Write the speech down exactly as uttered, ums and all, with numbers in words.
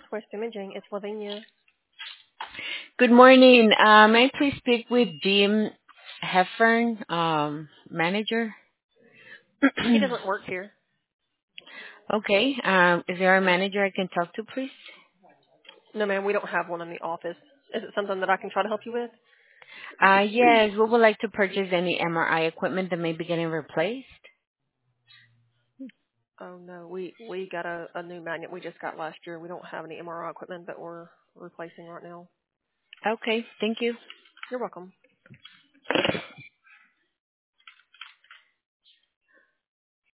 Northwest Imaging. It's Lavinia. Good morning. Uh, may I please speak with Jim Heffern, um, manager? He doesn't work here. Okay. Um, is there a manager I can talk to, please? No, ma'am, we don't have one in the office. Is it something that I can try to help you with? Uh, yes, we would like to purchase any M R I equipment that may be getting replaced. Oh no, we we got a, a new magnet we just got last year. We don't have any M R I equipment that we're replacing right now. Okay, thank you. You're welcome.